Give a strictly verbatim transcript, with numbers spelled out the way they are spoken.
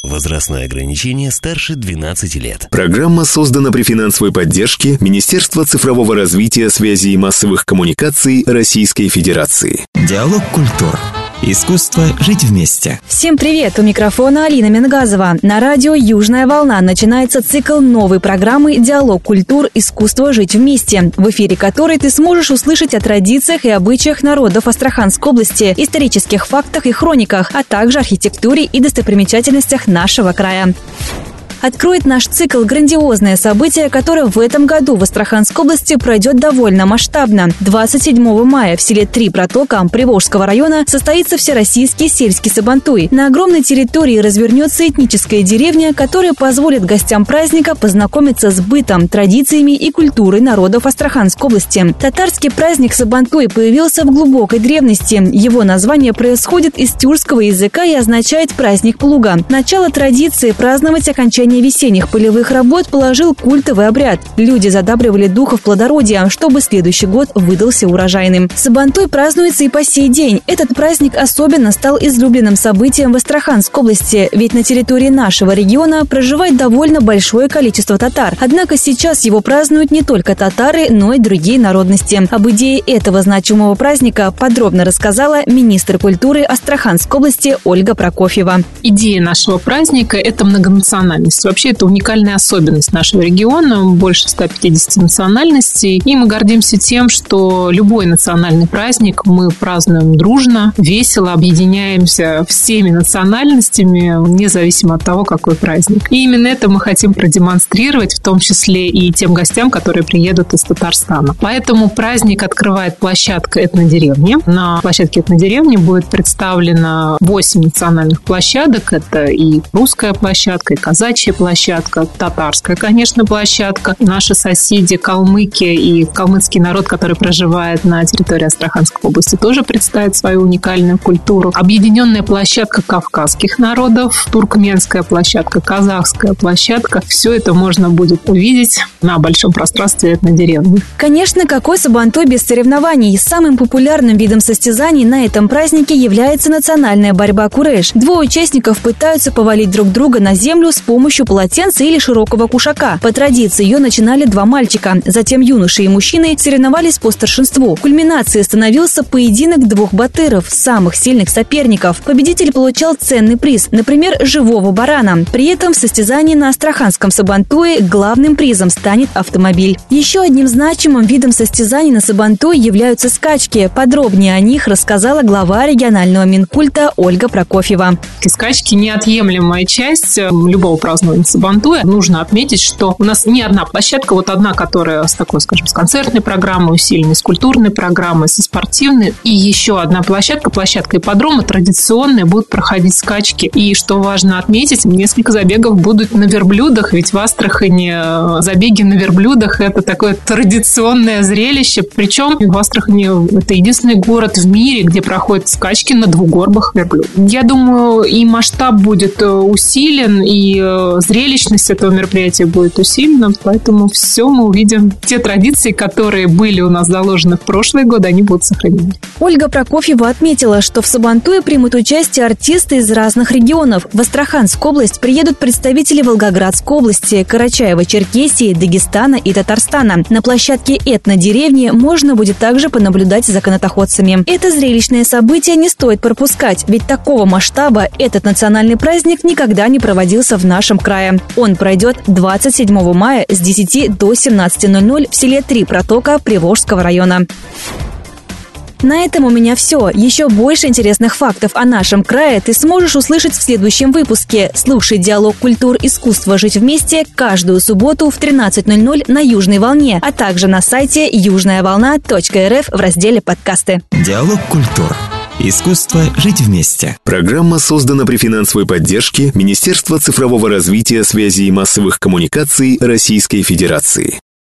Возрастное ограничение старше двенадцати лет. Программа создана при финансовой поддержке Министерства цифрового развития, связи и массовых коммуникаций Российской Федерации. Диалог культур. Искусство жить вместе. Всем привет! У микрофона Алина Мингазова. На радио «Южная волна» начинается цикл новой программы «Диалог культур. Искусство жить вместе», в эфире которой ты сможешь услышать о традициях и обычаях народов Астраханской области, исторических фактах и хрониках, а также архитектуре и достопримечательностях нашего края. Откроет наш цикл грандиозное событие, которое в этом году в Астраханской области пройдет довольно масштабно. двадцать седьмого мая в селе Три Протока Приволжского района состоится Всероссийский сельский сабантуй. На огромной территории развернется этническая деревня, которая позволит гостям праздника познакомиться с бытом, традициями и культурой народов Астраханской области. Татарский праздник сабантуй появился в глубокой древности. Его название происходит из тюркского языка и означает «праздник плуга». Начало традиции праздновать окончание весенних полевых работ положил культовый обряд. Люди задабривали духов плодородия, чтобы следующий год выдался урожайным. Сабантуй празднуется и по сей день. Этот праздник особенно стал излюбленным событием в Астраханской области, ведь на территории нашего региона проживает довольно большое количество татар. Однако сейчас его празднуют не только татары, но и другие народности. Об идее этого значимого праздника подробно рассказала министр культуры Астраханской области Ольга Прокофьева. Идея нашего праздника – это многонациональность. Вообще, это уникальная особенность нашего региона, больше ста пятидесяти национальностей. И мы гордимся тем, что любой национальный праздник мы празднуем дружно, весело, объединяемся всеми национальностями, независимо от того, какой праздник. И именно это мы хотим продемонстрировать, в том числе и тем гостям, которые приедут из Татарстана. Поэтому праздник открывает площадка этнодеревни. На площадке этнодеревни будет представлено восемь национальных площадок. Это и русская площадка, и казачья площадка, татарская, конечно, площадка. Наши соседи калмыки и калмыцкий народ, который проживает на территории Астраханской области, тоже представит свою уникальную культуру. Объединенная площадка кавказских народов, туркменская площадка, казахская площадка. Все это можно будет увидеть на большом пространстве этнодеревни. Конечно, какой сабантуй без соревнований? Самым популярным видом состязаний на этом празднике является национальная борьба куреш. Двое участников пытаются повалить друг друга на землю с помощью полотенца или широкого кушака. По традиции ее начинали два мальчика. Затем юноши и мужчины соревновались по старшинству. Кульминацией становился поединок двух батыров, самых сильных соперников. Победитель получал ценный приз, например, живого барана. При этом в состязании на Астраханском сабантуе главным призом станет автомобиль. Еще одним значимым видом состязаний на сабантуе являются скачки. Подробнее о них рассказала глава регионального Минкульта Ольга Прокофьева. Скачки – неотъемлемая часть любого празднования сабантуя. Нужно отметить, что у нас не одна площадка, вот одна, которая с такой, скажем, с концертной программой, усиленной, с культурной программой, со спортивной, и еще одна площадка, площадка ипподрома традиционная, будут проходить скачки. И, что важно отметить, несколько забегов будут на верблюдах, ведь в Астрахани забеги на верблюдах – это такое традиционное зрелище. Причем в Астрахани это единственный город в мире, где проходят скачки на двугорбых верблюдах. Я думаю, и масштаб будет усилен, и зрелищность этого мероприятия будет усилена, поэтому все мы увидим. Те традиции, которые были у нас заложены в прошлые годы, они будут сохранены. Ольга Прокофьева отметила, что в сабантуе примут участие артисты из разных регионов. В Астраханскую область приедут представители Волгоградской области, Карачаево-Черкесии, Дагестана и Татарстана. На площадке этнодеревни можно будет также понаблюдать за канатоходцами. Это зрелищное событие не стоит пропускать, ведь такого масштаба этот национальный праздник никогда не проводился в нашем крае. Он пройдет двадцать седьмого мая с десяти до семнадцати ноль-ноль в селе Три Протока Приволжского района. На этом у меня все. Еще больше интересных фактов о нашем крае ты сможешь услышать в следующем выпуске. Слушай «Диалог культур. Искусство жить вместе» каждую субботу в тринадцать ноль-ноль на Южной волне, а также на сайте южная волна точка эр эф в разделе «Подкасты». Диалог культур. Искусство жить вместе. Программа создана при финансовой поддержке Министерства цифрового развития, связи и массовых коммуникаций Российской Федерации.